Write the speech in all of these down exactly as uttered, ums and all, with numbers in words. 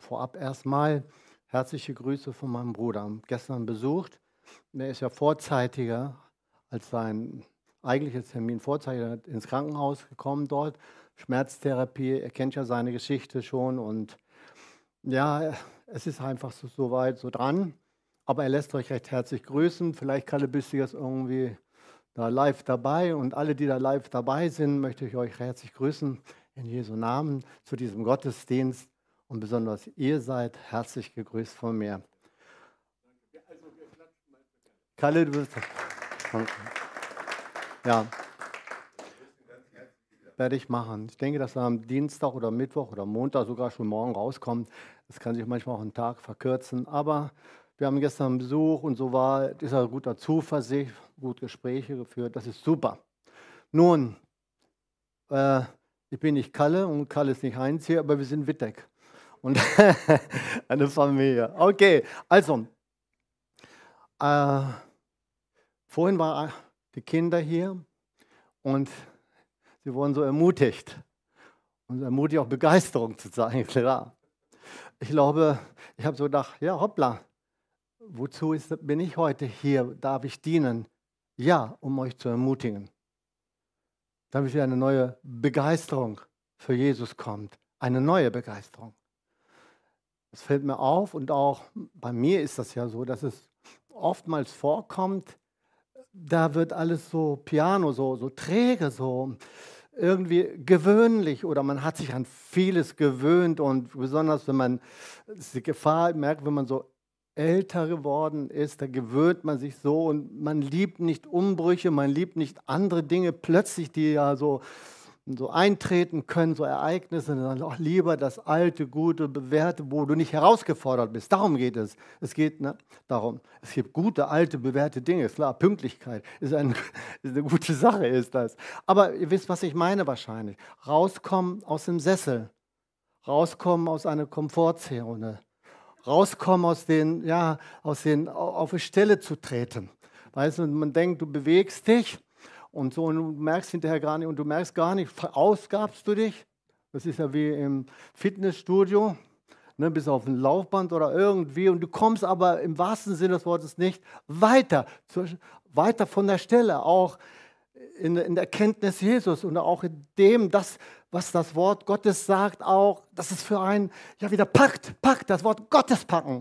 Vorab erstmal herzliche Grüße von meinem Bruder. Gestern besucht. Der ist ja vorzeitiger als sein eigentliches Termin vorzeitiger ins Krankenhaus gekommen dort. Schmerztherapie, er kennt ja seine Geschichte schon und ja, es ist einfach so, so weit, so dran. Aber er lässt euch recht herzlich grüßen. Vielleicht Kalle bist du jetzt irgendwie da live dabei und alle, die da live dabei sind, möchte ich euch herzlich grüßen in Jesu Namen zu diesem Gottesdienst und besonders ihr seid herzlich gegrüßt von mir. Kalle, du bist. Ja, werde ich machen. Ich denke, dass er am Dienstag oder Mittwoch oder Montag sogar schon morgen rauskommt. Das kann sich manchmal auch einen Tag verkürzen, aber wir haben gestern einen Besuch und so war dieser guter Zuversicht, gut Gespräche geführt. Das ist super. Nun, äh, ich bin nicht Kalle und Kalle ist nicht Heinz hier, aber wir sind Wittek und eine Familie. Okay, also, äh, vorhin waren die Kinder hier und sie wurden so ermutigt und ermutigt auch Begeisterung zu zeigen, klar. Ich glaube, ich habe so gedacht, ja hoppla, wozu ist, bin ich heute hier? Darf ich dienen? Ja, um euch zu ermutigen. Damit wieder eine neue Begeisterung für Jesus kommt. Eine neue Begeisterung. Es fällt mir auf und auch bei mir ist das ja so, dass es oftmals vorkommt, da wird alles so piano, so, so träge, so irgendwie gewöhnlich oder man hat sich an vieles gewöhnt und besonders wenn man die Gefahr merkt, wenn man so älter geworden ist, da gewöhnt man sich so und man liebt nicht Umbrüche, man liebt nicht andere Dinge plötzlich, die ja so, so eintreten können, so Ereignisse, dann auch lieber das alte, gute, bewährte, wo du nicht herausgefordert bist. Darum geht es. Es geht ne, darum, es gibt gute, alte, bewährte Dinge. Klar, Pünktlichkeit ist, ein, ist eine gute Sache, ist das. Aber ihr wisst, was ich meine wahrscheinlich. Rauskommen aus dem Sessel, rauskommen aus einer Komfortzone, rauskommen aus den, ja, aus den, auf die Stelle zu treten. Weißt du, man denkt, du bewegst dich und so und du merkst hinterher gar nicht, und du merkst gar nicht, verausgabst du dich. Das ist ja wie im Fitnessstudio, ne, bis auf ein Laufband oder irgendwie und du kommst aber im wahrsten Sinne des Wortes nicht weiter, zu, weiter von der Stelle, auch in, in der Erkenntnis Jesus und auch in dem, das, was das Wort Gottes sagt, auch, dass es für einen ja wieder packt, packt, das Wort Gottes packen.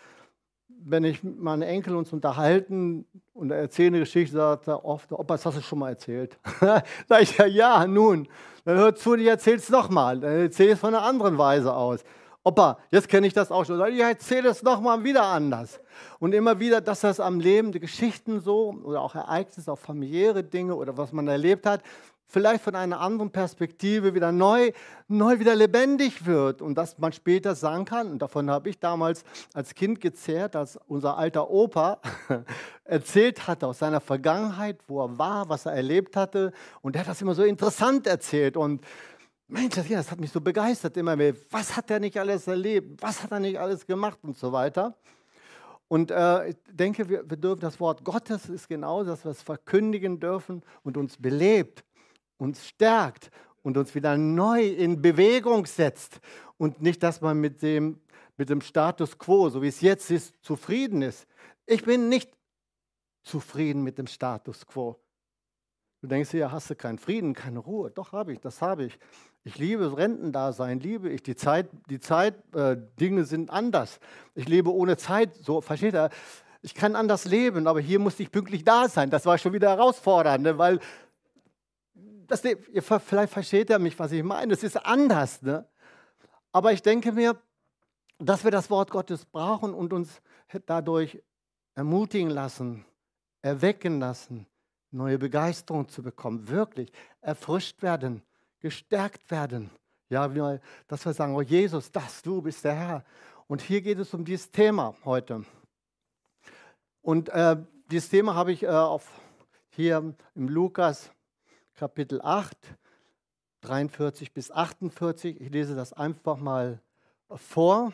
Wenn ich mit meinen Enkeln uns unterhalten und er erzählt eine Geschichte, sagt er oft, Opa, das hast du schon mal erzählt. Sag ich, ja, ja, nun, dann hör zu, ich erzähl's nochmal, dann erzähl es von einer anderen Weise aus. Opa, jetzt kenne ich das auch schon. Ich erzähle es nochmal wieder anders. Und immer wieder, dass das am Leben, die Geschichten so oder auch Ereignisse, auch familiäre Dinge oder was man erlebt hat, vielleicht von einer anderen Perspektive wieder neu, neu wieder lebendig wird. Und dass man später sagen kann, und davon habe ich damals als Kind gezehrt, als unser alter Opa erzählt hatte aus seiner Vergangenheit, wo er war, was er erlebt hatte. Und er hat das immer so interessant erzählt. Und Mensch, das hat mich so begeistert immer mehr. Was hat er nicht alles erlebt? Was hat er nicht alles gemacht und so weiter? Und äh, ich denke, wir, wir dürfen das Wort Gottes ist genau das, was wir verkündigen dürfen und uns belebt, uns stärkt und uns wieder neu in Bewegung setzt. Und nicht, dass man mit dem, mit dem Status quo, so wie es jetzt ist, zufrieden ist. Ich bin nicht zufrieden mit dem Status quo. Du denkst dir, ja, hast du keinen Frieden, keine Ruhe. Doch, habe ich, das habe ich. Ich liebe das Rentendasein, liebe ich. Die Zeit, die Zeit, äh, Dinge sind anders. Ich lebe ohne Zeit, so, versteht ihr? Ich kann anders leben, aber hier musste ich pünktlich da sein. Das war schon wieder herausfordernd, ne? Weil, das, ihr, vielleicht versteht ihr mich, was ich meine. Es ist anders. Ne? Aber ich denke mir, dass wir das Wort Gottes brauchen und uns dadurch ermutigen lassen, erwecken lassen, neue Begeisterung zu bekommen, wirklich erfrischt werden, gestärkt werden. Ja, dass wir sagen, oh Jesus, das, du bist der Herr. Und hier geht es um dieses Thema heute. Und äh, dieses Thema habe ich äh, auf, hier im Lukas Kapitel acht, dreiundvierzig bis achtundvierzig. Ich lese das einfach mal vor.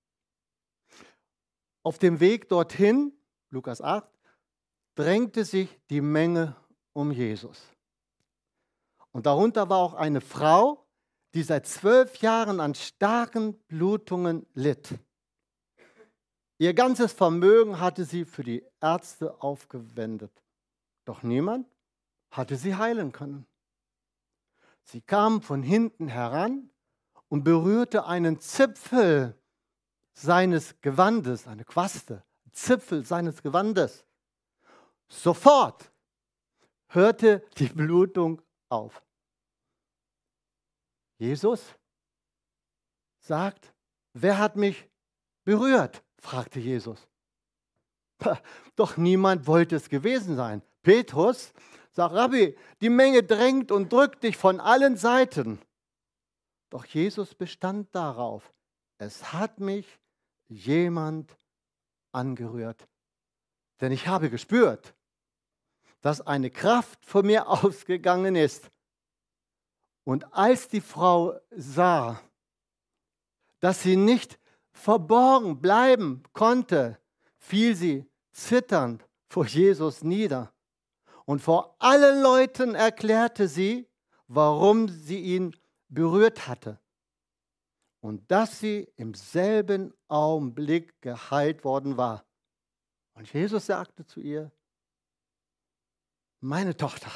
Auf dem Weg dorthin, Lukas acht, drängte sich die Menge um Jesus. Und darunter war auch eine Frau, die seit zwölf Jahren an starken Blutungen litt. Ihr ganzes Vermögen hatte sie für die Ärzte aufgewendet. Doch niemand hatte sie heilen können. Sie kam von hinten heran und berührte einen Zipfel seines Gewandes, eine Quaste, Zipfel seines Gewandes. Sofort hörte die Blutung auf. Jesus sagt, wer hat mich berührt? Fragte Jesus. Doch niemand wollte es gewesen sein. Petrus sagt, Rabbi, die Menge drängt und drückt dich von allen Seiten. Doch Jesus bestand darauf, es hat mich jemand angerührt. Denn ich habe gespürt, dass eine Kraft von mir ausgegangen ist. Und als die Frau sah, dass sie nicht verborgen bleiben konnte, fiel sie zitternd vor Jesus nieder. Und vor allen Leuten erklärte sie, warum sie ihn berührt hatte. Und dass sie im selben Augenblick geheilt worden war. Und Jesus sagte zu ihr, meine Tochter,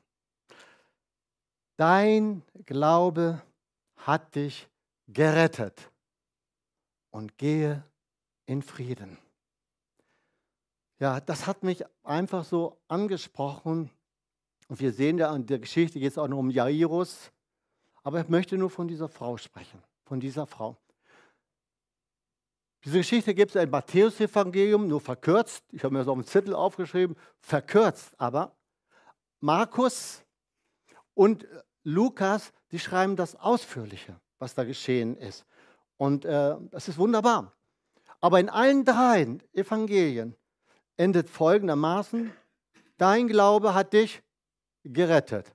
dein Glaube hat dich gerettet. Und gehe in Frieden. Ja, das hat mich einfach so angesprochen. Und wir sehen ja an der Geschichte, geht es auch noch um Jairus. Aber ich möchte nur von dieser Frau sprechen, von dieser Frau. Diese Geschichte gibt es im Matthäus-Evangelium, nur verkürzt. Ich habe mir das auf dem Zettel aufgeschrieben, verkürzt. Aber Markus und Lukas, die schreiben das Ausführliche, was da geschehen ist. Und äh, das ist wunderbar. Aber in allen drei Evangelien endet folgendermaßen, dein Glaube hat dich gerettet.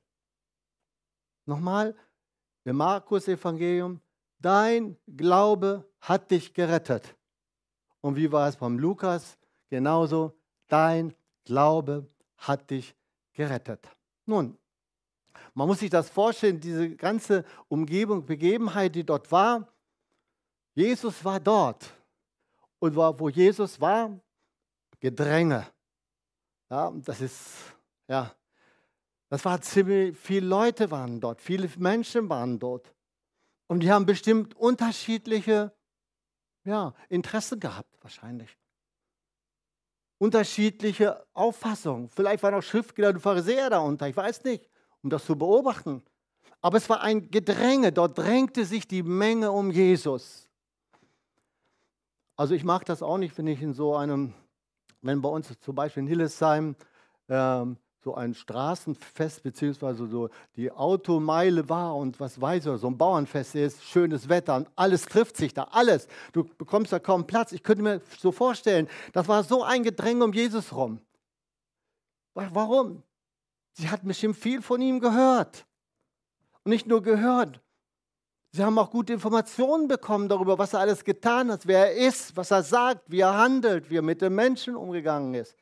Nochmal, im Markus-Evangelium, dein Glaube hat dich gerettet. Und wie war es beim Lukas? Genauso, dein Glaube hat dich gerettet. Nun, man muss sich das vorstellen, diese ganze Umgebung, Begebenheit, die dort war. Jesus war dort. Und wo Jesus war, Gedränge. Ja, das ist, ja, das war ziemlich, viele Leute waren dort, viele Menschen waren dort. Und die haben bestimmt unterschiedliche, ja, Interessen gehabt, wahrscheinlich. Unterschiedliche Auffassungen. Vielleicht waren auch Schriftgelehrte und Pharisäer da unter, ich weiß nicht, um das zu beobachten. Aber es war ein Gedränge, dort drängte sich die Menge um Jesus. Also ich mag das auch nicht, wenn ich in so einem, wenn bei uns zum Beispiel in Hillesheim ähm, so ein Straßenfest beziehungsweise so die Automeile war und was weiß ich, so ein Bauernfest ist, schönes Wetter und alles trifft sich da, alles. Du bekommst da kaum Platz. Ich könnte mir so vorstellen, das war so ein Gedränge um Jesus rum. Warum? Sie hatten bestimmt viel von ihm gehört. Und nicht nur gehört, sie haben auch gute Informationen bekommen darüber, was er alles getan hat, wer er ist, was er sagt, wie er handelt, wie er mit den Menschen umgegangen ist.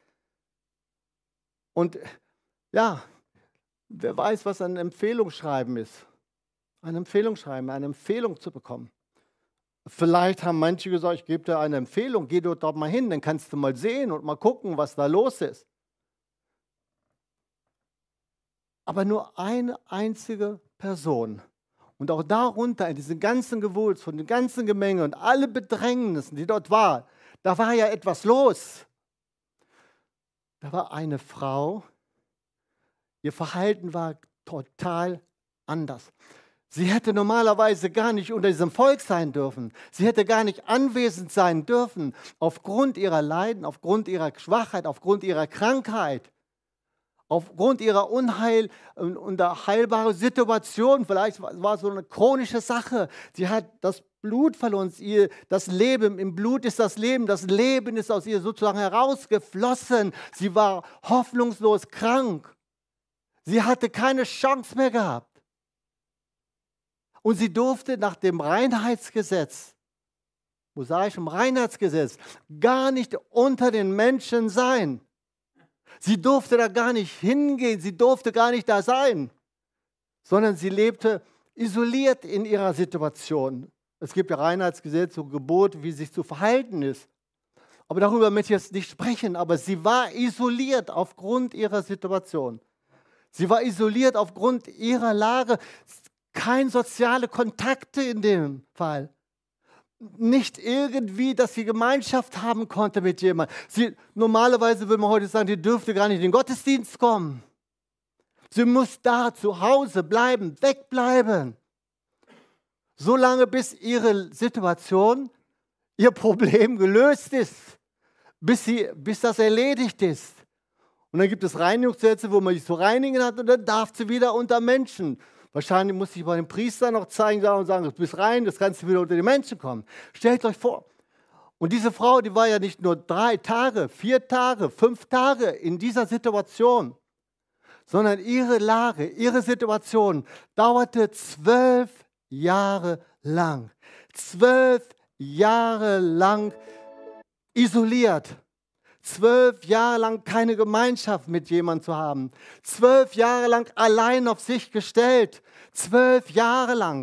Und ja, wer weiß, was ein Empfehlungsschreiben ist. Ein Empfehlungsschreiben, eine Empfehlung zu bekommen. Vielleicht haben manche gesagt, ich gebe dir eine Empfehlung, geh dort doch mal hin, dann kannst du mal sehen und mal gucken, was da los ist. Aber nur eine einzige Person. Und auch darunter, in diesem ganzen Gewulst, von den ganzen Gemenge und alle Bedrängnissen, die dort waren, da war ja etwas los. Da war eine Frau, ihr Verhalten war total anders. Sie hätte normalerweise gar nicht unter diesem Volk sein dürfen. Sie hätte gar nicht anwesend sein dürfen, aufgrund ihrer Leiden, aufgrund ihrer Schwachheit, aufgrund ihrer Krankheit. Aufgrund ihrer unheil und unheilbaren Situation, vielleicht war es so eine chronische Sache. Sie hat das Blut verloren, ihr, das Leben, im Blut ist das Leben, das Leben ist aus ihr sozusagen herausgeflossen. Sie war hoffnungslos krank. Sie hatte keine Chance mehr gehabt. Und sie durfte nach dem Reinheitsgesetz, mosaischem Reinheitsgesetz, gar nicht unter den Menschen sein. Sie durfte da gar nicht hingehen, sie durfte gar nicht da sein, sondern sie lebte isoliert in ihrer Situation. Es gibt ja Reinheitsgesetz und Gebot, wie sich zu verhalten ist. Aber darüber möchte ich jetzt nicht sprechen. Aber sie war isoliert aufgrund ihrer Situation. Sie war isoliert aufgrund ihrer Lage. Keine soziale Kontakte in dem Fall. Nicht irgendwie, dass sie Gemeinschaft haben konnte mit jemandem. Sie, normalerweise würde man heute sagen, die dürfte gar nicht in den Gottesdienst kommen. Sie muss da zu Hause bleiben, wegbleiben. Solange bis ihre Situation, ihr Problem gelöst ist, bis, sie, bis das erledigt ist. Und dann gibt es Reinigungssätze, wo man sich zu reinigen hat und dann darf sie wieder unter Menschen. Wahrscheinlich muss ich bei dem Priester noch zeigen und sagen, du bist rein, das kannst du wieder unter die Menschen kommen. Stellt euch vor. Und diese Frau, die war ja nicht nur drei Tage, vier Tage, fünf Tage in dieser Situation, sondern ihre Lage, ihre Situation dauerte zwölf Jahre lang. Zwölf Jahre lang isoliert. Zwölf Jahre lang keine Gemeinschaft mit jemandem zu haben. Zwölf Jahre lang allein auf sich gestellt. Zwölf Jahre lang.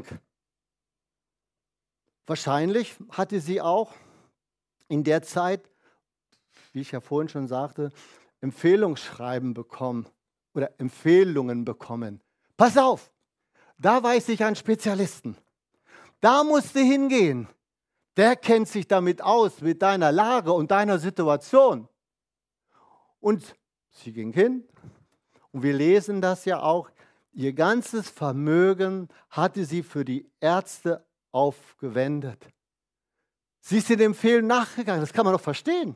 Wahrscheinlich hatte sie auch in der Zeit, wie ich ja vorhin schon sagte, Empfehlungsschreiben bekommen oder Empfehlungen bekommen. Pass auf, da weiß ich einen Spezialisten. Da musst du hingehen. Der kennt sich damit aus, mit deiner Lage und deiner Situation. Und sie ging hin und wir lesen das ja auch. Ihr ganzes Vermögen hatte sie für die Ärzte aufgewendet. Sie ist in dem Empfehlung nachgegangen, das kann man doch verstehen.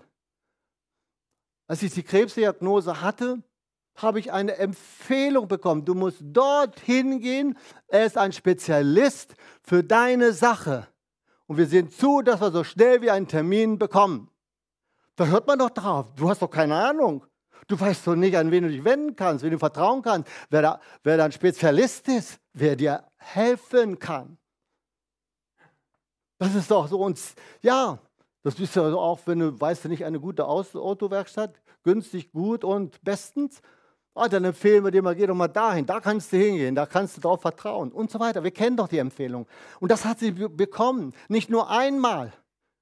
Als ich die Krebsdiagnose hatte, habe ich eine Empfehlung bekommen. Du musst dorthin gehen, er ist ein Spezialist für deine Sache. Und wir sehen zu, dass wir so schnell wie einen Termin bekommen. Da hört man doch drauf. Du hast doch keine Ahnung. Du weißt doch nicht, an wen du dich wenden kannst, wen du vertrauen kannst, wer da, wer da ein Spezialist ist, wer dir helfen kann. Das ist doch so. Und ja, das ist ja auch, wenn du weißt, du nicht eine gute Autowerkstatt, günstig, gut und bestens. Ah, dann empfehlen wir dir mal, geh doch mal dahin, da kannst du hingehen, da kannst du drauf vertrauen und so weiter. Wir kennen doch die Empfehlung. Und das hat sie bekommen, nicht nur einmal.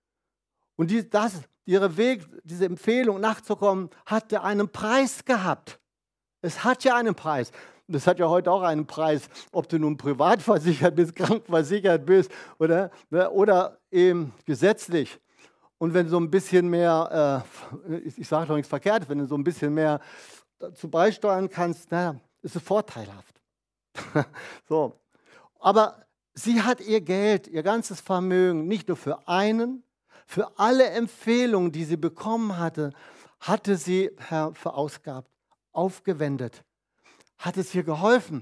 Und die, das, ihre Weg, diese Empfehlung nachzukommen, hat ja einen Preis gehabt. Es hat ja einen Preis. Das hat ja heute auch einen Preis, ob du nun privat versichert bist, krankenversichert bist oder, oder eben gesetzlich. Und wenn so ein bisschen mehr, äh, ich, ich sage doch nichts Verkehrtes, wenn du so ein bisschen mehr dazu beisteuern kannst, naja, ist es vorteilhaft. So. Aber sie hat ihr Geld, ihr ganzes Vermögen, nicht nur für einen, für alle Empfehlungen, die sie bekommen hatte, hatte sie Herr, verausgabt, aufgewendet. Hat es ihr geholfen?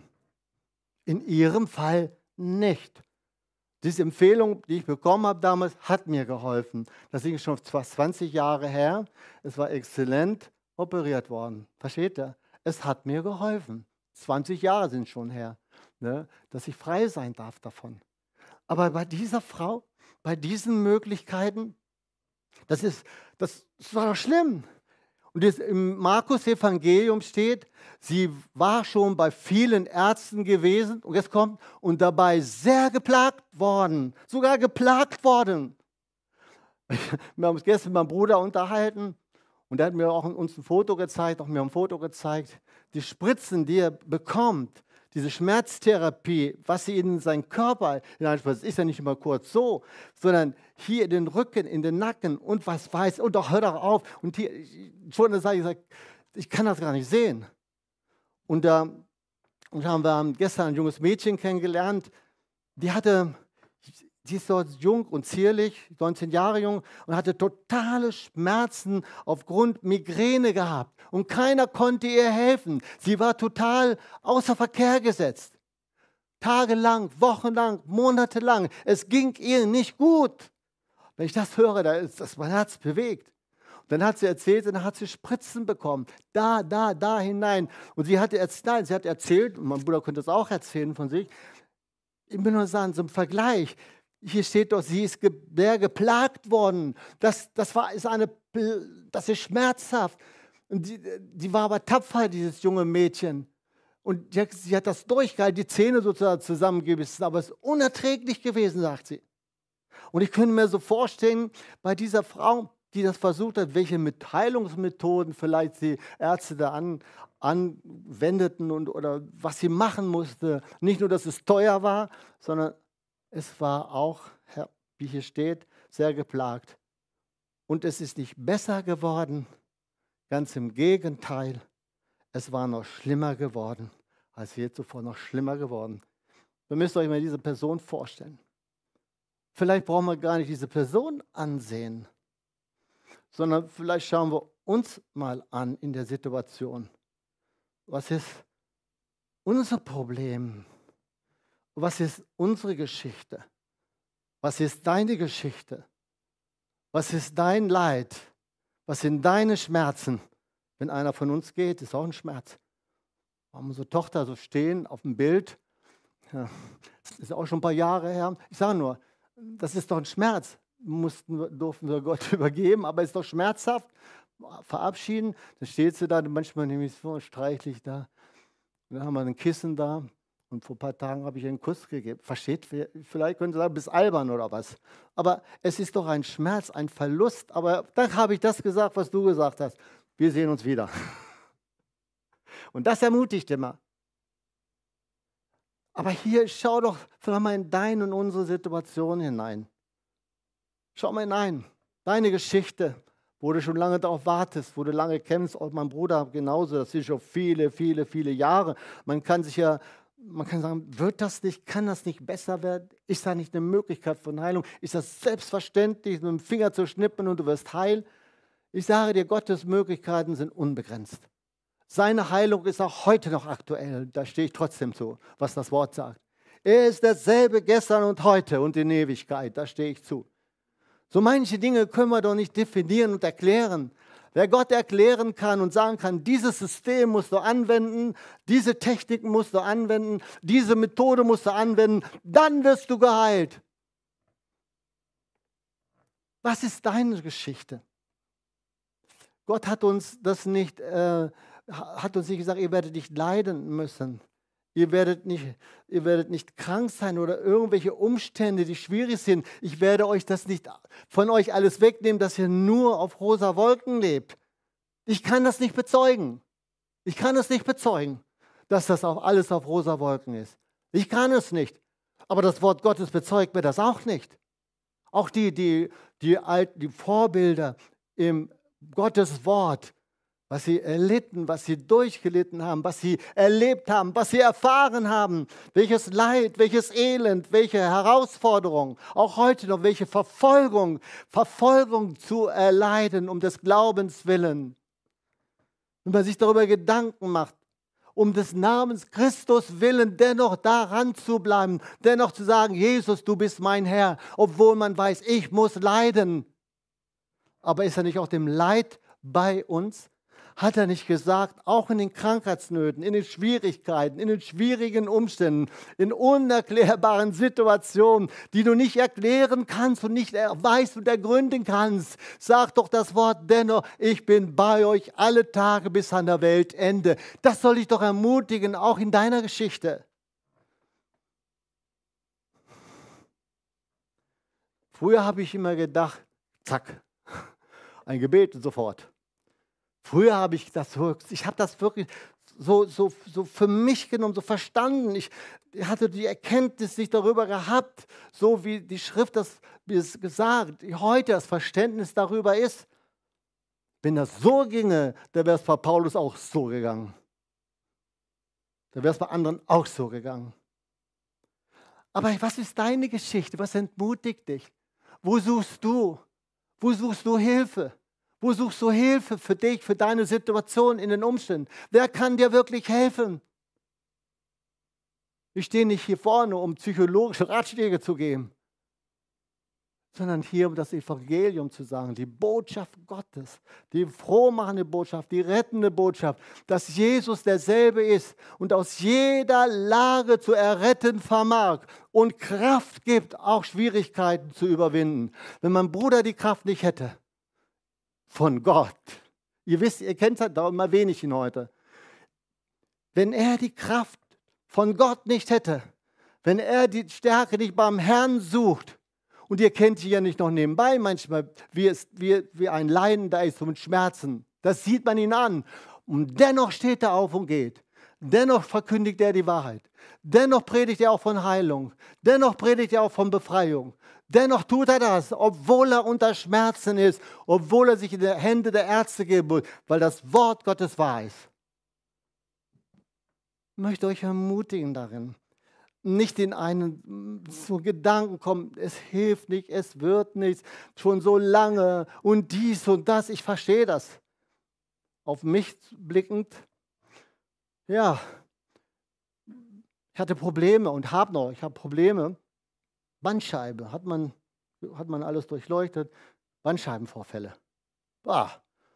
In ihrem Fall nicht. Diese Empfehlung, die ich bekommen habe damals, hat mir geholfen. Das ist schon fast zwanzig Jahre her. Es war exzellent operiert worden. Versteht ihr? Es hat mir geholfen. zwanzig Jahre sind schon her, ne, dass ich frei sein darf davon. Aber bei dieser Frau, bei diesen Möglichkeiten, das, ist, das, das war doch schlimm. Und das im Markus-Evangelium steht, sie war schon bei vielen Ärzten gewesen und jetzt kommt und dabei sehr geplagt worden, sogar geplagt worden. Wir haben uns gestern mit meinem Bruder unterhalten. Und er hat mir auch uns ein Foto gezeigt, auch mir ein Foto gezeigt, die Spritzen, die er bekommt, diese Schmerztherapie, was sie in seinen Körper hineinspritzt, ist ja nicht immer kurz so, sondern hier in den Rücken, in den Nacken und was weiß, und doch hör doch auf. Und hier, schon da sage ich, gesagt, ich kann das gar nicht sehen. Und da äh, und haben wir gestern ein junges Mädchen kennengelernt, die hatte... Sie ist so jung und zierlich, neunzehn Jahre jung und hatte totale Schmerzen aufgrund Migräne gehabt. Und keiner konnte ihr helfen. Sie war total außer Verkehr gesetzt. Tagelang, wochenlang, monatelang. Es ging ihr nicht gut. Wenn ich das höre, da ist das mein Herz bewegt. Und dann hat sie erzählt, und dann hat sie Spritzen bekommen. Da, da, da hinein. Und sie hatte, nein, sie hat erzählt, und mein Bruder könnte das auch erzählen von sich, ich will nur sagen, zum Vergleich, hier steht doch, sie ist sehr geplagt worden. Das, das, war, ist eine, das ist schmerzhaft. Und die, die war aber tapfer, dieses junge Mädchen. Und sie, sie hat das durchgehalten, die Zähne sozusagen zusammengebissen, aber es ist unerträglich gewesen, sagt sie. Und ich könnte mir so vorstellen, bei dieser Frau, die das versucht hat, welche Heilungsmethoden vielleicht die Ärzte da an, anwendeten und, oder was sie machen musste. Nicht nur, dass es teuer war, sondern es war auch, wie hier steht, sehr geplagt. Und es ist nicht besser geworden, ganz im Gegenteil, es war noch schlimmer geworden, als je zuvor, noch schlimmer geworden. Ihr müsst euch mal diese Person vorstellen. Vielleicht brauchen wir gar nicht diese Person ansehen, sondern vielleicht schauen wir uns mal an in der Situation. Was ist unser Problem? Was ist unsere Geschichte? Was ist deine Geschichte? Was ist dein Leid? Was sind deine Schmerzen? Wenn einer von uns geht, ist auch ein Schmerz. Wir haben unsere Tochter so stehen auf dem Bild. Ja, das ist auch schon ein paar Jahre her. Ich sage nur, das ist doch ein Schmerz. Mussten, durften wir Gott übergeben, aber es ist doch schmerzhaft. Verabschieden, dann steht sie da, manchmal nehme ich es vor, streichlich da. Und dann haben wir ein Kissen da und vor ein paar Tagen habe ich ihr einen Kuss gegeben. Versteht? Vielleicht können Sie sagen, bist albern oder was. Aber es ist doch ein Schmerz, ein Verlust. Aber dann habe ich das gesagt, was du gesagt hast. Wir sehen uns wieder. Und das ermutigt immer. Aber hier, schau doch vielleicht mal in deine und unsere Situation hinein. Schau mal hinein. Deine Geschichte, wo du schon lange darauf wartest, wo du lange kämpfst, auch mein Bruder genauso, das sind schon viele, viele, viele Jahre. Man kann sich ja, man kann sagen, wird das nicht, kann das nicht besser werden? Ist da nicht eine Möglichkeit von Heilung? Ist das selbstverständlich, mit dem Finger zu schnippen und du wirst heil? Ich sage dir, Gottes Möglichkeiten sind unbegrenzt. Seine Heilung ist auch heute noch aktuell, da stehe ich trotzdem zu, was das Wort sagt. Er ist dasselbe gestern und heute und in Ewigkeit, da stehe ich zu. So manche Dinge können wir doch nicht definieren und erklären. Wer Gott erklären kann und sagen kann, dieses System musst du anwenden, diese Techniken musst du anwenden, diese Methode musst du anwenden, dann wirst du geheilt. Was ist deine Geschichte? Gott hat uns das nicht, äh, hat uns nicht gesagt, ihr werdet nicht leiden müssen. Ihr werdet, nicht, ihr werdet nicht krank sein oder irgendwelche Umstände, die schwierig sind. Ich werde euch das nicht von euch alles wegnehmen, dass ihr nur auf rosa Wolken lebt. Ich kann das nicht bezeugen. Ich kann es nicht bezeugen, dass das auch alles auf rosa Wolken ist. Ich kann es nicht. Aber das Wort Gottes bezeugt mir das auch nicht. Auch die, die, die, alten, die Vorbilder im Gottes Wort, was sie erlitten, was sie durchgelitten haben, was sie erlebt haben, was sie erfahren haben, welches Leid, welches Elend, welche Herausforderung, auch heute noch welche Verfolgung, Verfolgung zu erleiden um des Glaubens willen. Wenn man sich darüber Gedanken macht, um des Namens Christus willen dennoch daran zu bleiben, dennoch zu sagen, Jesus, du bist mein Herr, obwohl man weiß, ich muss leiden. Aber ist er nicht auch dem Leid bei uns? Hat er nicht gesagt, auch in den Krankheitsnöten, in den Schwierigkeiten, in den schwierigen Umständen, in unerklärbaren Situationen, die du nicht erklären kannst und nicht weißt und ergründen kannst, sag doch das Wort dennoch, ich bin bei euch alle Tage bis an der Weltende. Das soll dich doch ermutigen, auch in deiner Geschichte. Früher habe ich immer gedacht, zack, ein Gebet und sofort. Früher habe ich das, ich habe das wirklich so, so, so für mich genommen, so verstanden. Ich hatte die Erkenntnis nicht darüber gehabt, so wie die Schrift das wie es gesagt, heute das Verständnis darüber ist. Wenn das so ginge, dann wäre es bei Paulus auch so gegangen. Dann wäre es bei anderen auch so gegangen. Aber was ist deine Geschichte? Was entmutigt dich? Wo suchst du? Wo suchst du Hilfe? Wo suchst du Hilfe für dich, für deine Situation in den Umständen? Wer kann dir wirklich helfen? Ich stehe nicht hier vorne, um psychologische Ratschläge zu geben, sondern hier, um das Evangelium zu sagen, die Botschaft Gottes, die frohmachende Botschaft, die rettende Botschaft, dass Jesus derselbe ist und aus jeder Lage zu erretten vermag und Kraft gibt, auch Schwierigkeiten zu überwinden. Wenn mein Bruder die Kraft nicht hätte, von Gott. Ihr wisst, ihr kennt es, darum erwähne ich ihn heute. Wenn er die Kraft von Gott nicht hätte, wenn er die Stärke nicht beim Herrn sucht, und ihr kennt sie ja nicht noch nebenbei manchmal, wie, es, wie, wie ein Leiden da ist und Schmerzen, das sieht man ihn an. Und dennoch steht er auf und geht. Dennoch verkündigt er die Wahrheit. Dennoch predigt er auch von Heilung. Dennoch predigt er auch von Befreiung. Dennoch tut er das, obwohl er unter Schmerzen ist, obwohl er sich in die Hände der Ärzte geben muss, weil das Wort Gottes wahr ist. Ich möchte euch ermutigen darin, nicht in einen so Gedanken kommen, es hilft nicht, es wird nichts, schon so lange und dies und das, ich verstehe das. Auf mich blickend, ja, ich hatte Probleme und habe noch, ich habe Probleme. Bandscheibe, hat man, hat man alles durchleuchtet, Bandscheibenvorfälle. Ah.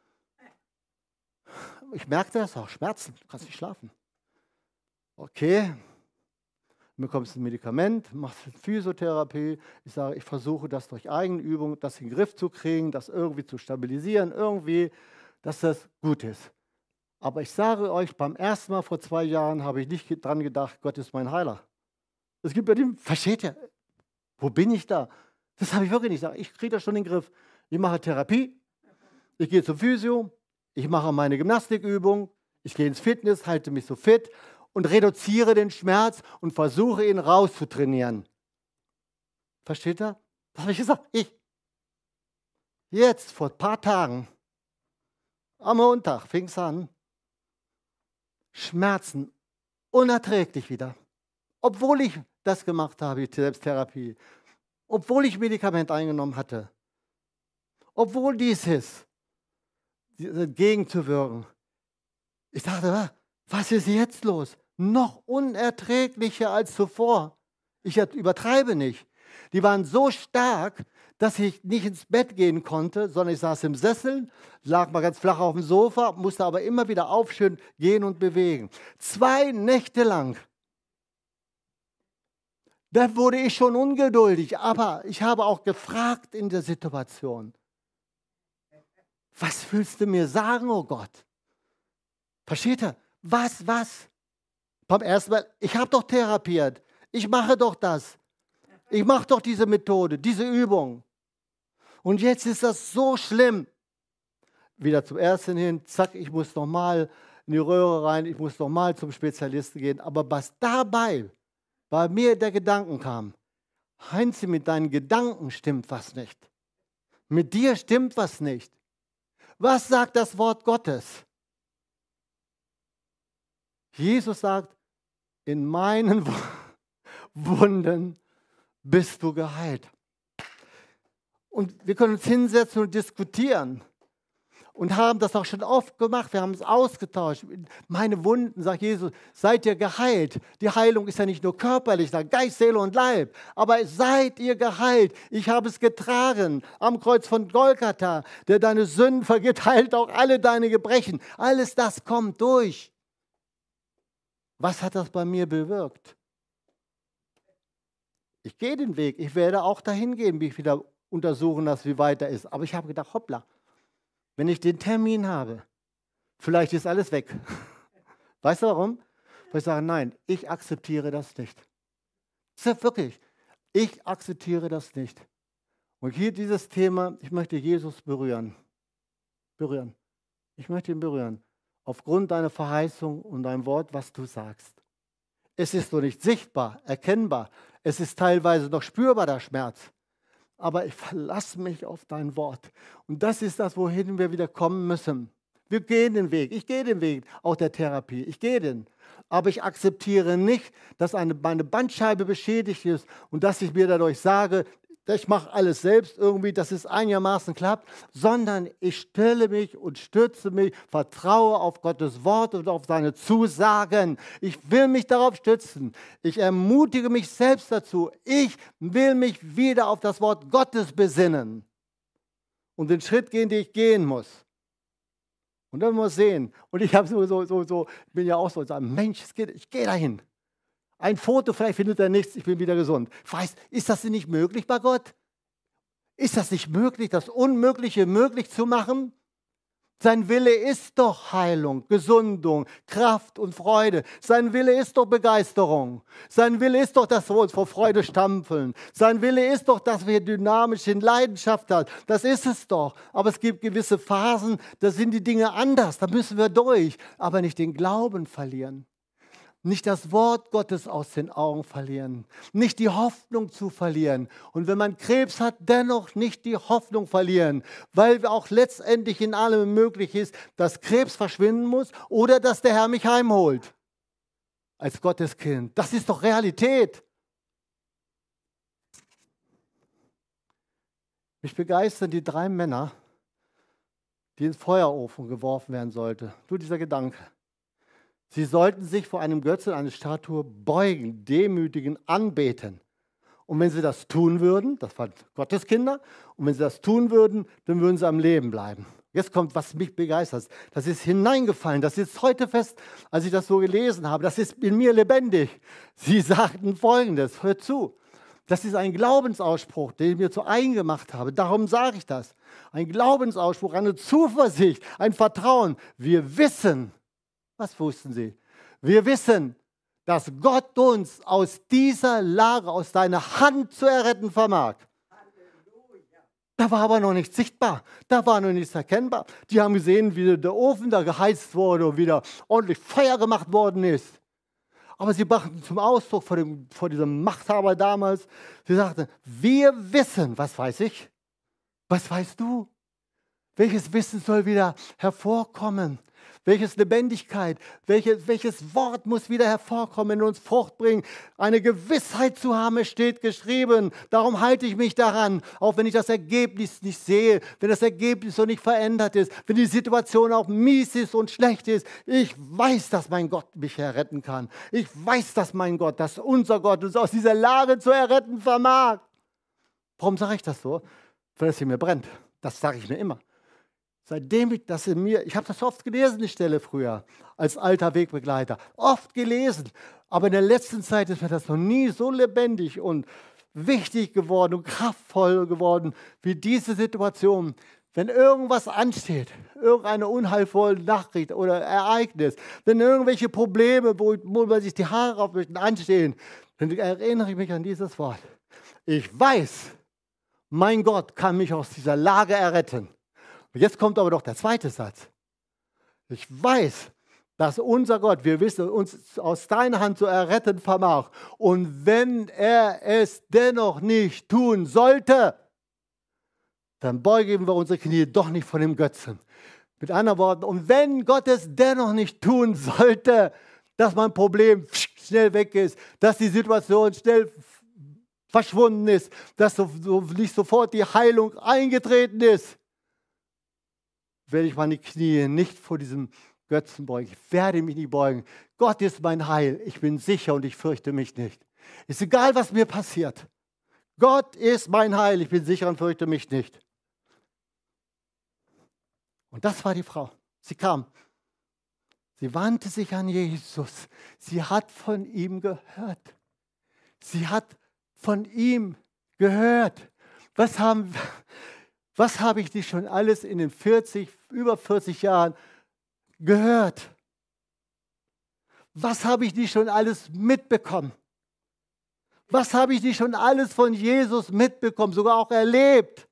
Ich merkte das auch, Schmerzen, du kannst nicht schlafen. Okay, du bekommst ein Medikament, machst Physiotherapie. Ich sage, ich versuche das durch Eigenübung, das in den Griff zu kriegen, das irgendwie zu stabilisieren, irgendwie, dass das gut ist. Aber ich sage euch, beim ersten Mal vor zwei Jahren habe ich nicht dran gedacht, Gott ist mein Heiler. Es gibt bei dem, versteht ihr, wo bin ich da? Das habe ich wirklich nicht gesagt. Ich kriege das schon in den Griff. Ich mache Therapie, ich gehe zum Physio, ich mache meine Gymnastikübung, ich gehe ins Fitness, halte mich so fit und reduziere den Schmerz und versuche ihn rauszutrainieren. Versteht ihr? Das habe ich gesagt. Ich. Jetzt, vor ein paar Tagen, am Montag fing es an, Schmerzen unerträglich wieder. Obwohl ich das gemacht habe, die Selbsttherapie, obwohl ich Medikament eingenommen hatte, obwohl dieses entgegenzuwirken. Ich dachte, was ist jetzt los? Noch unerträglicher als zuvor. Ich übertreibe nicht. Die waren so stark, dass ich nicht ins Bett gehen konnte, sondern ich saß im Sessel, lag mal ganz flach auf dem Sofa, musste aber immer wieder aufstehen, gehen und bewegen. Zwei Nächte lang. Da wurde ich schon ungeduldig, aber ich habe auch gefragt in der Situation. Was willst du mir sagen, oh Gott? Versteht ihr? Was, was? Beim ersten Mal, ich habe doch therapiert. Ich mache doch das. Ich mache doch diese Methode, diese Übung. Und jetzt ist das so schlimm. Wieder zum ersten hin, zack, ich muss nochmal in die Röhre rein, ich muss nochmal zum Spezialisten gehen. Aber was dabei bei mir der Gedanken kam, Heinz, mit deinen Gedanken stimmt was nicht. Mit dir stimmt was nicht. Was sagt das Wort Gottes? Jesus sagt, in meinen Wunden bist du geheilt. Und wir können uns hinsetzen und diskutieren. Und haben das auch schon oft gemacht. Wir haben es ausgetauscht. Meine Wunden, sagt Jesus, seid ihr geheilt. Die Heilung ist ja nicht nur körperlich, sagt Geist, Seele und Leib. Aber seid ihr geheilt. Ich habe es getragen am Kreuz von Golgatha. Der deine Sünden vergibt, heilt auch alle deine Gebrechen. Alles das kommt durch. Was hat das bei mir bewirkt? Ich gehe den Weg. Ich werde auch dahin gehen, mich wieder untersuchen lassen, wie weit er ist. Aber ich habe gedacht, hoppla. Wenn ich den Termin habe, vielleicht ist alles weg. Weißt du warum? Weil ich sage, nein, ich akzeptiere das nicht. Das ist wirklich, ich akzeptiere das nicht. Und hier dieses Thema, ich möchte Jesus berühren. Berühren. Ich möchte ihn berühren. Aufgrund deiner Verheißung und deinem Wort, was du sagst. Es ist noch nicht sichtbar, erkennbar. Es ist teilweise noch spürbar, der Schmerz. Aber ich verlasse mich auf dein Wort. Und das ist das, wohin wir wieder kommen müssen. Wir gehen den Weg. Ich gehe den Weg, auch der Therapie. Ich gehe den. Aber ich akzeptiere nicht, dass eine, meine Bandscheibe beschädigt ist und dass ich mir dadurch sage, ich mache alles selbst irgendwie, dass es einigermaßen klappt, sondern ich stelle mich und stütze mich, vertraue auf Gottes Wort und auf seine Zusagen. Ich will mich darauf stützen. Ich ermutige mich selbst dazu. Ich will mich wieder auf das Wort Gottes besinnen und den Schritt gehen, den ich gehen muss. Und dann muss man sehen. Und ich habe so, so, so, so, bin ja auch so, so Mensch, es geht, ich gehe dahin. Ein Foto, vielleicht findet er nichts, ich bin wieder gesund. Weiß, ist das denn nicht möglich bei Gott? Ist das nicht möglich, das Unmögliche möglich zu machen? Sein Wille ist doch Heilung, Gesundung, Kraft und Freude. Sein Wille ist doch Begeisterung. Sein Wille ist doch, dass wir uns vor Freude stampfeln. Sein Wille ist doch, dass wir dynamisch in Leidenschaft haben. Das ist es doch. Aber es gibt gewisse Phasen, da sind die Dinge anders. Da müssen wir durch. Aber nicht den Glauben verlieren. Nicht das Wort Gottes aus den Augen verlieren, nicht die Hoffnung zu verlieren. Und wenn man Krebs hat, dennoch nicht die Hoffnung verlieren, weil auch letztendlich in allem möglich ist, dass Krebs verschwinden muss oder dass der Herr mich heimholt. Als Gotteskind. Das ist doch Realität. Mich begeistern die drei Männer, die ins Feuerofen geworfen werden sollten. Nur dieser Gedanke. Sie sollten sich vor einem Götzen, eine Statue beugen, demütigen, anbeten. Und wenn sie das tun würden, das waren Gotteskinder, und wenn sie das tun würden, dann würden sie am Leben bleiben. Jetzt kommt, was mich begeistert. Das ist hineingefallen, das ist heute fest, als ich das so gelesen habe, das ist in mir lebendig. Sie sagten Folgendes, hört zu, das ist ein Glaubensausspruch, den ich mir zu eigen gemacht habe, darum sage ich das. Ein Glaubensausspruch, eine Zuversicht, ein Vertrauen. Wir wissen, was wussten sie? Wir wissen, dass Gott uns aus dieser Lage, aus deiner Hand zu erretten vermag. Halleluja. Da war aber noch nichts sichtbar, da war noch nichts erkennbar. Die haben gesehen, wie der Ofen da geheizt wurde und wieder ordentlich Feuer gemacht worden ist. Aber sie brachten zum Ausdruck vor, dem, vor diesem Machthaber damals, sie sagten, wir wissen, was weiß ich? Was weißt du? Welches Wissen soll wieder hervorkommen? Welches Lebendigkeit, welches, welches Wort muss wieder hervorkommen und uns Frucht bringen? Eine Gewissheit zu haben, es steht geschrieben. Darum halte ich mich daran, auch wenn ich das Ergebnis nicht sehe, wenn das Ergebnis so nicht verändert ist, wenn die Situation auch mies ist und schlecht ist. Ich weiß, dass mein Gott mich erretten kann. Ich weiß, dass mein Gott, dass unser Gott uns aus dieser Lage zu erretten vermag. Warum sage ich das so? Weil es in mir brennt. Das sage ich mir immer. Seitdem ich das in mir, ich habe das so oft gelesen, die Stelle früher, als alter Wegbegleiter, oft gelesen, aber in der letzten Zeit ist mir das noch nie so lebendig und wichtig geworden und kraftvoll geworden wie diese Situation. Wenn irgendwas ansteht, irgendeine unheilvolle Nachricht oder Ereignis, wenn irgendwelche Probleme, wo, wo man sich die Haare aufmöchten, anstehen, dann erinnere ich mich an dieses Wort. Ich weiß, mein Gott kann mich aus dieser Lage erretten. Und jetzt kommt aber doch der zweite Satz. Ich weiß, dass unser Gott, wir wissen, uns aus deiner Hand zu erretten vermag. Und wenn er es dennoch nicht tun sollte, dann beugen wir unsere Knie doch nicht von dem Götzen. Mit anderen Worten, und wenn Gott es dennoch nicht tun sollte, dass mein Problem schnell weg ist, dass die Situation schnell verschwunden ist, dass so, so nicht sofort die Heilung eingetreten ist, werde ich meine Knie nicht vor diesem Götzen beugen. Ich werde mich nicht beugen. Gott ist mein Heil. Ich bin sicher und ich fürchte mich nicht. Ist egal, was mir passiert. Gott ist mein Heil. Ich bin sicher und fürchte mich nicht. Und das war die Frau. Sie kam. Sie wandte sich an Jesus. Sie hat von ihm gehört. Sie hat von ihm gehört. Was haben wir? Was habe ich dir schon alles in den vierzig, über vierzig Jahren gehört? Was habe ich dir schon alles mitbekommen? Was habe ich dir schon alles von Jesus mitbekommen, sogar auch erlebt?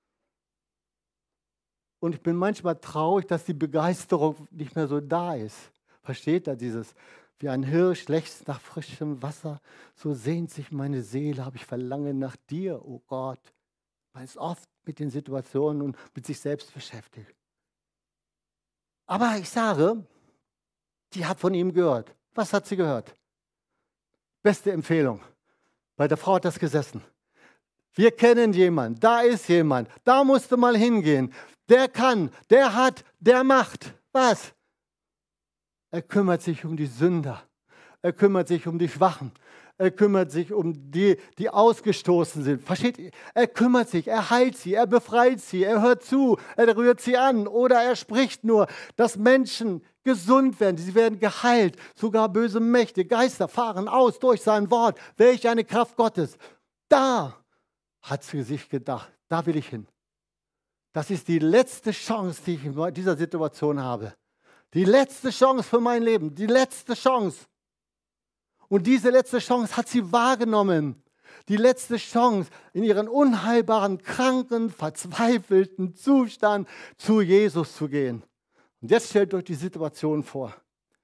Und ich bin manchmal traurig, dass die Begeisterung nicht mehr so da ist. Versteht ihr dieses? Wie ein Hirsch lechzt nach frischem Wasser, so sehnt sich meine Seele, habe ich Verlangen nach dir, oh Gott. Man ist oft mit den Situationen und mit sich selbst beschäftigt. Aber ich sage, die hat von ihm gehört. Was hat sie gehört? Beste Empfehlung. Bei der Frau hat das gesessen. Wir kennen jemanden, da ist jemand, da musst du mal hingehen. Der kann, der hat, der macht. Was? Er kümmert sich um die Sünder. Er kümmert sich um die Schwachen. Er kümmert sich um die, die ausgestoßen sind. Versteht ihr? Er kümmert sich, er heilt sie, er befreit sie, er hört zu, er rührt sie an oder er spricht nur, dass Menschen gesund werden, sie werden geheilt. Sogar böse Mächte, Geister fahren aus durch sein Wort. Welch eine Kraft Gottes. Da hat sie sich gedacht, da will ich hin. Das ist die letzte Chance, die ich in dieser Situation habe. Die letzte Chance für mein Leben, die letzte Chance. Und diese letzte Chance hat sie wahrgenommen. Die letzte Chance, in ihren unheilbaren, kranken, verzweifelten Zustand zu Jesus zu gehen. Und jetzt stellt euch die Situation vor.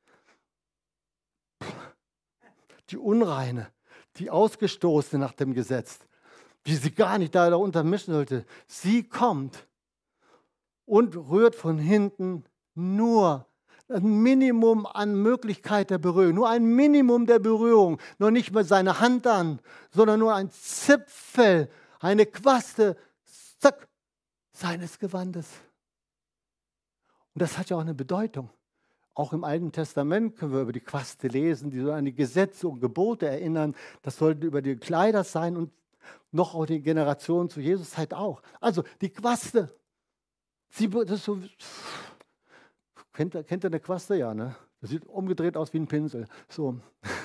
Die Unreine, die Ausgestoßene nach dem Gesetz, die sie gar nicht da darunter mischen sollte. Sie kommt und rührt von hinten nur ein Minimum an Möglichkeit der Berührung, nur ein Minimum der Berührung, noch nicht mal seine Hand an, sondern nur ein Zipfel, eine Quaste, zack, seines Gewandes. Und das hat ja auch eine Bedeutung. Auch im Alten Testament können wir über die Quaste lesen, die so an die Gesetze und Gebote erinnern. Das sollten über die Kleider sein und noch auch die Generation zu Jesus Zeit auch. Also die Quaste, sie, das ist so, kennt, kennt ihr eine Quaste? Ja, ne? Das sieht umgedreht aus wie ein Pinsel. So,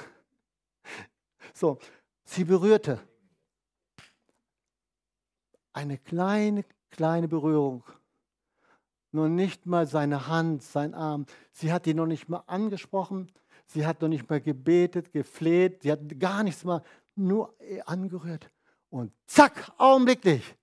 so sie berührte. Eine kleine, kleine Berührung. Nur nicht mal seine Hand, sein Arm. Sie hat ihn noch nicht mal angesprochen. Sie hat noch nicht mal gebetet, gefleht. Sie hat gar nichts mal, nur angerührt. Und zack, augenblicklich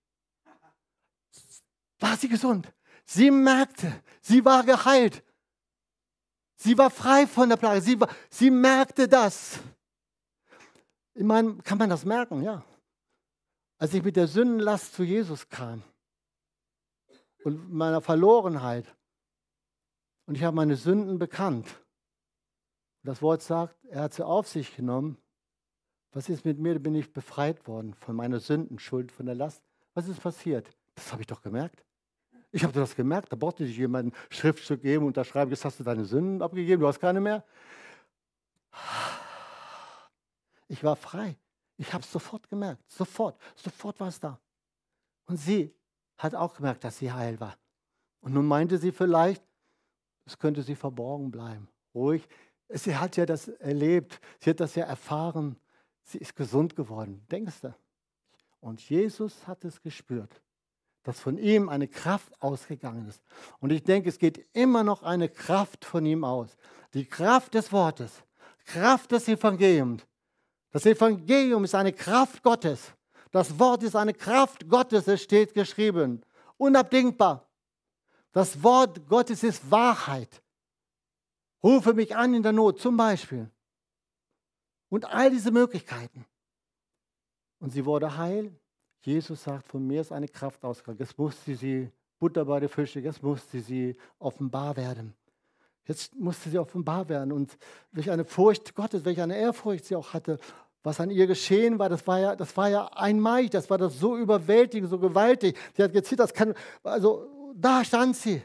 war sie gesund. Sie merkte, sie war geheilt. Sie war frei von der Plage. Sie, war, sie merkte das. Ich meine, kann man das merken? Ja. Als ich mit der Sündenlast zu Jesus kam und meiner Verlorenheit und ich habe meine Sünden bekannt. Das Wort sagt, er hat sie auf sich genommen. Was ist mit mir? Da bin ich befreit worden von meiner Sündenschuld, von der Last. Was ist passiert? Das habe ich doch gemerkt. Ich habe das gemerkt. Da brauchte ich jemanden ein Schriftstück geben und unterschreiben, jetzt hast du deine Sünden abgegeben, du hast keine mehr. Ich war frei. Ich habe es sofort gemerkt. Sofort. Sofort war es da. Und sie hat auch gemerkt, dass sie heil war. Und nun meinte sie vielleicht, es könnte sie verborgen bleiben. Ruhig. Sie hat ja das erlebt. Sie hat das ja erfahren. Sie ist gesund geworden. Denkst du? Und Jesus hat es gespürt, dass von ihm eine Kraft ausgegangen ist. Und ich denke, es geht immer noch eine Kraft von ihm aus. Die Kraft des Wortes. Kraft des Evangeliums. Das Evangelium ist eine Kraft Gottes. Das Wort ist eine Kraft Gottes, es steht geschrieben. Unabdingbar. Das Wort Gottes ist Wahrheit. Rufe mich an in der Not, zum Beispiel. Und all diese Möglichkeiten. Und sie wurde heil. Jesus sagt, von mir ist eine Kraft ausgegangen. Jetzt musste sie Butter bei den Fischen, jetzt musste sie offenbar werden. Jetzt musste sie offenbar werden. Und welch eine Furcht Gottes, welche eine Ehrfurcht sie auch hatte, was an ihr geschehen war, das war ja, das war ja einmalig, das war das so überwältigend, so gewaltig. Sie hat gezittert, das kann, also da stand sie.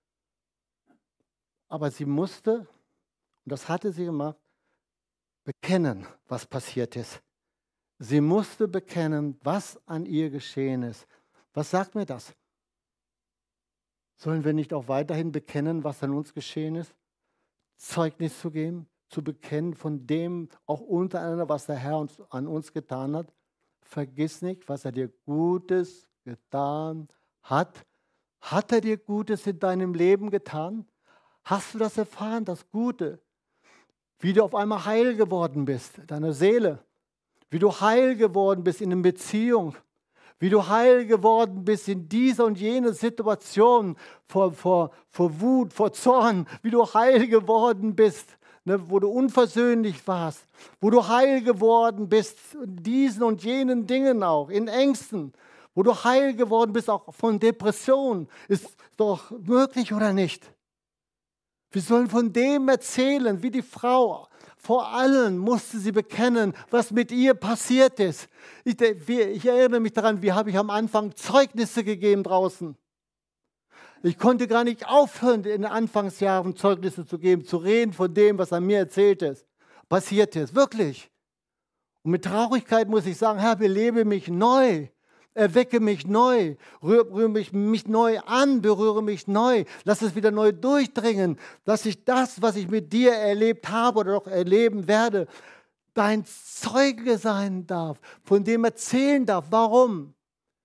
Aber sie musste, und das hatte sie gemacht, bekennen, was passiert ist. Sie musste bekennen, was an ihr geschehen ist. Was sagt mir das? Sollen wir nicht auch weiterhin bekennen, was an uns geschehen ist? Zeugnis zu geben, zu bekennen von dem auch untereinander, was der Herr uns, an uns getan hat. Vergiss nicht, was er dir Gutes getan hat. Hat er dir Gutes in deinem Leben getan? Hast du das erfahren, das Gute? Wie du auf einmal heil geworden bist, deine Seele. Wie du heil geworden bist in einer Beziehung. Wie du heil geworden bist in dieser und jener Situation vor, vor, vor Wut, vor Zorn. Wie du heil geworden bist, ne, wo du unversöhnlich warst. Wo du heil geworden bist in diesen und jenen Dingen auch, in Ängsten. Wo du heil geworden bist auch von Depressionen. Ist doch möglich oder nicht? Wir sollen von dem erzählen, wie die Frau. Vor allem musste sie bekennen, was mit ihr passiert ist. Ich, ich erinnere mich daran, wie habe ich am Anfang Zeugnisse gegeben draußen. Ich konnte gar nicht aufhören, in den Anfangsjahren Zeugnisse zu geben, zu reden von dem, was an mir erzählt ist, passiert ist. Wirklich. Und mit Traurigkeit muss ich sagen, Herr, belebe mich neu. Erwecke mich neu, rühre mich, mich neu an, berühre mich neu, lass es wieder neu durchdringen, dass ich das, was ich mit dir erlebt habe oder noch erleben werde, dein Zeuge sein darf, von dem erzählen darf. Warum?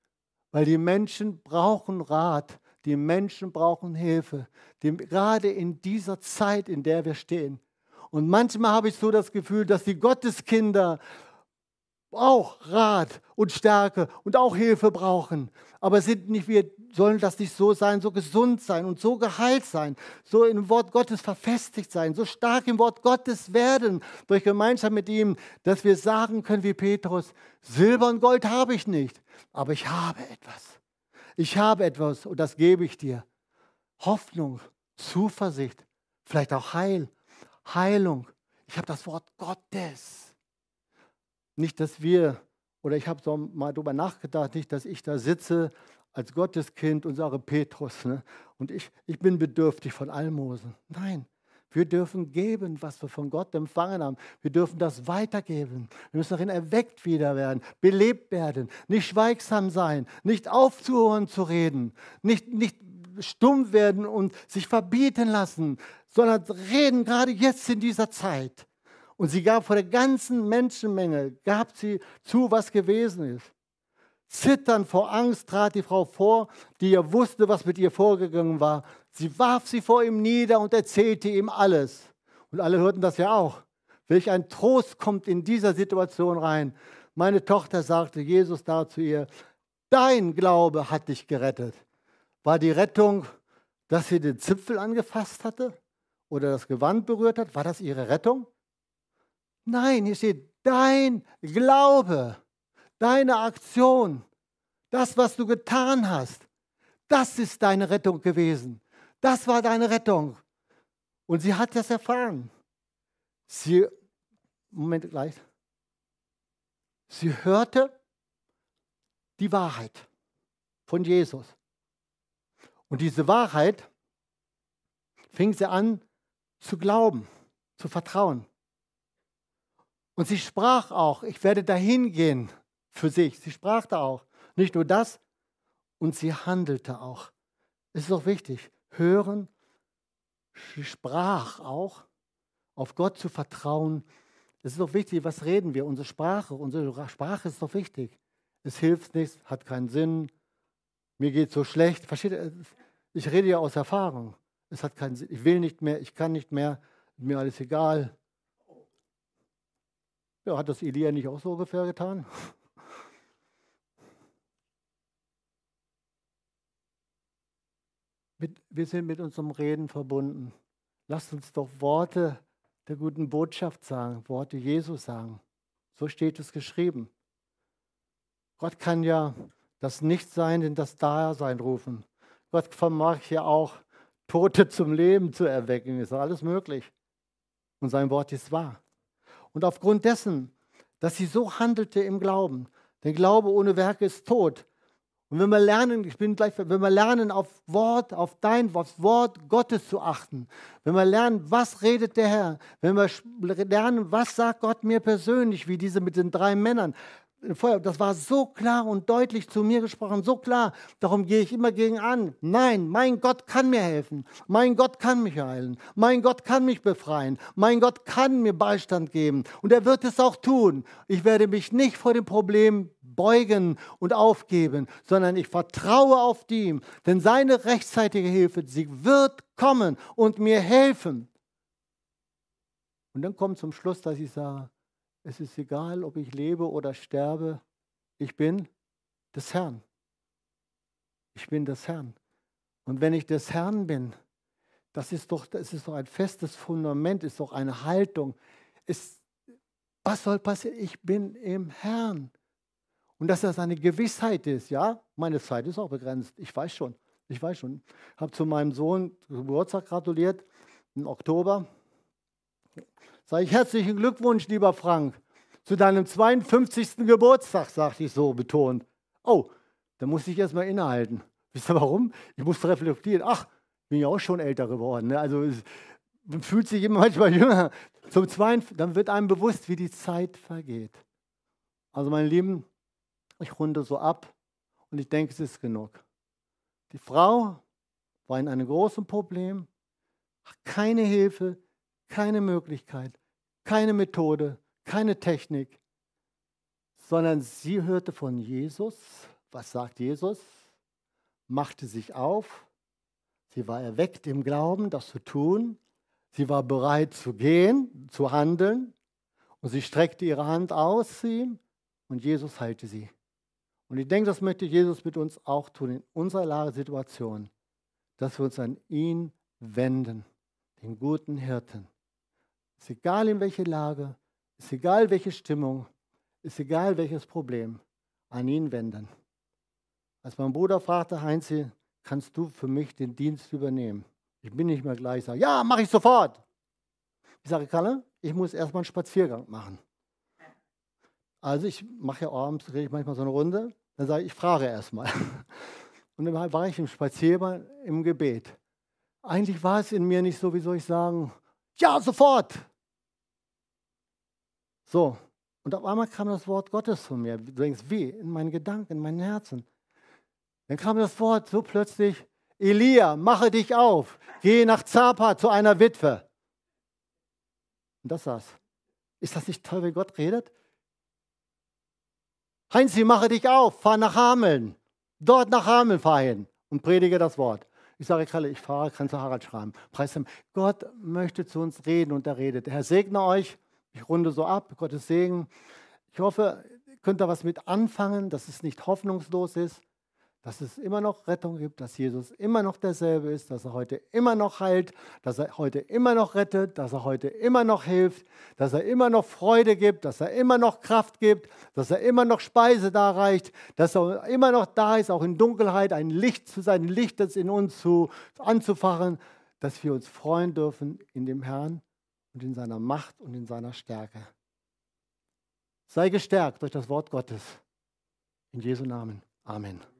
Weil die Menschen brauchen Rat, die Menschen brauchen Hilfe, die, gerade in dieser Zeit, in der wir stehen. Und manchmal habe ich so das Gefühl, dass die Gotteskinder auch Rat und Stärke und auch Hilfe brauchen. Aber sind nicht, wir sollen das nicht so sein, so gesund sein und so geheilt sein, so im Wort Gottes verfestigt sein, so stark im Wort Gottes werden durch Gemeinschaft mit ihm, dass wir sagen können wie Petrus, Silber und Gold habe ich nicht, aber ich habe etwas. Ich habe etwas und das gebe ich dir. Hoffnung, Zuversicht, vielleicht auch Heil, Heilung. Ich habe das Wort Gottes. Nicht, dass wir, oder ich habe so mal darüber nachgedacht, nicht, dass ich da sitze als Gotteskind und sage, Petrus, ne? Und ich, ich bin bedürftig von Almosen. Nein, wir dürfen geben, was wir von Gott empfangen haben. Wir dürfen das weitergeben. Wir müssen darin erweckt wieder werden, belebt werden, nicht schweigsam sein, nicht aufzuhören zu reden, nicht, nicht stumm werden und sich verbieten lassen, sondern reden gerade jetzt in dieser Zeit. Und sie gab vor der ganzen Menschenmenge, gab sie zu, was gewesen ist. Zitternd vor Angst trat die Frau vor, die ja wusste, was mit ihr vorgegangen war. Sie warf sie vor ihm nieder und erzählte ihm alles. Und alle hörten das ja auch. Welch ein Trost kommt in dieser Situation rein. Meine Tochter sagte Jesus da zu ihr, dein Glaube hat dich gerettet. War die Rettung, dass sie den Zipfel angefasst hatte oder das Gewand berührt hat? War das ihre Rettung? Nein, hier steht, dein Glaube, deine Aktion, das, was du getan hast, das ist deine Rettung gewesen. Das war deine Rettung. Und sie hat das erfahren. Sie, Moment gleich, sie hörte die Wahrheit von Jesus. Und diese Wahrheit fing sie an zu glauben, zu vertrauen. Und sie sprach auch, ich werde dahin gehen für sich. Sie sprach da auch. Nicht nur das, und sie handelte auch. Es ist auch wichtig, hören, sie sprach auch, auf Gott zu vertrauen. Es ist auch wichtig, was reden wir? Unsere Sprache, unsere Sprache ist doch wichtig. Es hilft nichts, hat keinen Sinn, mir geht so schlecht. Versteht ihr? Ich rede ja aus Erfahrung. Es hat keinen Sinn, ich will nicht mehr, ich kann nicht mehr, mir alles egal. Ja, hat das Elia nicht auch so ungefähr getan? Mit, wir sind mit unserem Reden verbunden. Lasst uns doch Worte der guten Botschaft sagen, Worte Jesus sagen. So steht es geschrieben. Gott kann ja das Nichtsein in das Dasein rufen. Gott vermag ja auch, Tote zum Leben zu erwecken. Ist alles möglich. Und sein Wort ist wahr. Und aufgrund dessen, dass sie so handelte im Glauben, der Glaube ohne Werke ist tot. Und wenn wir lernen, ich bin gleich, wenn wir lernen, auf Wort, auf dein, aufs Wort Gottes zu achten, wenn wir lernen, was redet der Herr, wenn wir lernen, was sagt Gott mir persönlich, wie diese mit den drei Männern, das war so klar und deutlich zu mir gesprochen, so klar. Darum gehe ich immer gegen an. Nein, mein Gott kann mir helfen. Mein Gott kann mich heilen. Mein Gott kann mich befreien. Mein Gott kann mir Beistand geben. Und er wird es auch tun. Ich werde mich nicht vor dem Problem beugen und aufgeben, sondern ich vertraue auf ihn. Denn seine rechtzeitige Hilfe, sie wird kommen und mir helfen. Und dann kommt zum Schluss, dass ich sage, es ist egal, ob ich lebe oder sterbe, ich bin des Herrn. Ich bin des Herrn. Und wenn ich des Herrn bin, das ist doch, das ist doch ein festes Fundament, ist doch eine Haltung. Ist, was soll passieren? Ich bin im Herrn. Und dass das eine Gewissheit ist, ja, meine Zeit ist auch begrenzt. Ich weiß schon, ich weiß schon. Ich habe zu meinem Sohn Geburtstag gratuliert, im Oktober. Sag ich, herzlichen Glückwunsch, lieber Frank, zu deinem zweiundfünfzigsten Geburtstag, sagte ich so betont. Oh, da musste ich erstmal innehalten. Wisst ihr warum? Ich musste reflektieren. Ach, bin ja auch schon älter geworden. Ne? Also es, man fühlt sich immer manchmal jünger. Zum Zweiten, dann wird einem bewusst, wie die Zeit vergeht. Also meine Lieben, ich runde so ab und ich denke, es ist genug. Die Frau war in einem großen Problem, keine Hilfe, keine Möglichkeit, keine Methode, keine Technik, sondern sie hörte von Jesus, Was sagt Jesus? Machte sich auf. Sie war erweckt im Glauben, das zu tun. Sie war bereit zu gehen, zu handeln. Und sie streckte ihre Hand aus zu ihm und Jesus heilte sie. Und ich denke, das möchte Jesus mit uns auch tun in unserer Lagesituation, dass wir uns an ihn wenden, den guten Hirten. Ist egal in welche Lage, ist egal welche Stimmung, ist egal welches Problem, an ihn wenden. Als mein Bruder fragte, Heinzi, kannst du für mich den Dienst übernehmen? Ich bin nicht mehr gleich, sage, ja, mache ich sofort. Ich sage, Kalle, ich muss erstmal einen Spaziergang machen. Also ich mache ja abends, rede ich manchmal so eine Runde, dann sage ich, ich frage erstmal. Und dann war ich im Spaziergang im Gebet. Eigentlich war es in mir nicht so, wie soll ich sagen, ja, sofort. So, und auf einmal kam das Wort Gottes von mir. Du denkst, wie? In meinen Gedanken, in meinem Herzen. Dann kam das Wort so plötzlich, Elia, mache dich auf, geh nach Zappa zu einer Witwe. Und das war's. Ist das nicht toll, wenn Gott redet? Heinzi, mache dich auf, fahr nach Hameln. Dort nach Hameln fahr hin und predige das Wort. Ich sage, Kalle, ich fahre, kannst du Harald schreiben. Preis dem. Gott möchte zu uns reden und er redet. Der Herr segne euch. Ich runde so ab, Gottes Segen. Ich hoffe, ihr könnt da was mit anfangen, dass es nicht hoffnungslos ist, dass es immer noch Rettung gibt, dass Jesus immer noch derselbe ist, dass er heute immer noch heilt, dass er heute immer noch rettet, dass er heute immer noch hilft, dass er immer noch Freude gibt, dass er immer noch Kraft gibt, dass er immer noch Speise darreicht, dass er immer noch da ist, auch in Dunkelheit ein Licht zu sein, Licht das in uns zu, anzufachen, dass wir uns freuen dürfen in dem Herrn und in seiner Macht und in seiner Stärke. Sei gestärkt durch das Wort Gottes. In Jesu Namen. Amen.